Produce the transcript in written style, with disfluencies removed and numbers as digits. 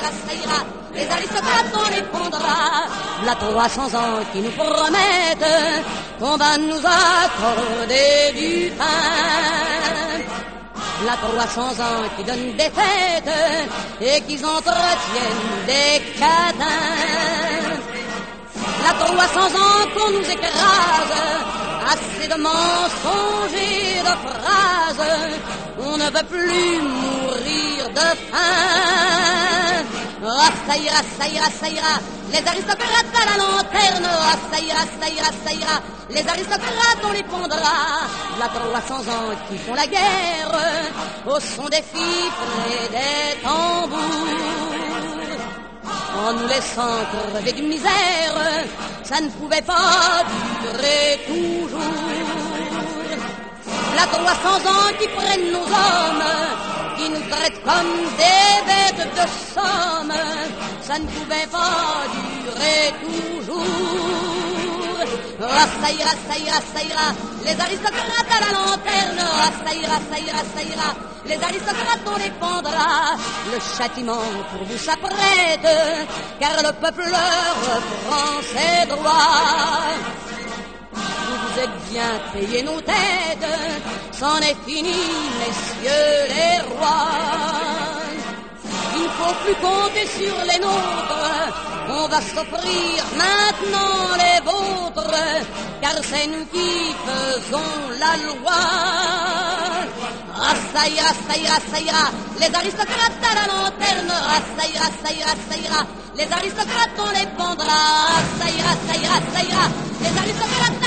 ça ira, les aristocrates on les pondra. La 300 ans qui nous promettent qu'on va nous accorder du pain. La 300 ans qui donnent des fêtes et qui entretiennent des cadins. La 300 ans qu'on nous écrase, assez de mensonges et de phrases, on ne veut plus mourir de faim. Ah, ça ira, ça ira, ça ira, les aristocrates à la lanterne. Ah, ça ira, ça ira, ça ira, les aristocrates on les pondra. La 300 ans qui font la guerre au son des fifres et des tambours, en nous laissant crever d'une misère, ça ne pouvait pas durer toujours. La 300 ans qui prennent nos hommes, qui nous traitent comme des bêtes de somme, ça ne pouvait pas durer toujours. Ah, ça ira, ça ira, ça ira, les aristocrates à la lanterne. Ah, ça ira, ça ira, ça ira, les aristocrates on les pendra. Le châtiment pour vous s'apprête, car le peuple reprend ses droits. Vous êtes bien payés nos têtes, c'en est fini, messieurs les rois. Il ne faut plus compter sur les nôtres, on va s'offrir maintenant les vôtres, car c'est nous qui faisons la loi. Ah, ça ira, ça ira, ça ira, les aristocrates à la lanterne. Ah, ça ira, ça ira, ça ira, les aristocrates on les pendra. Ah, ça ira, ça ira, ça ira, les aristocrates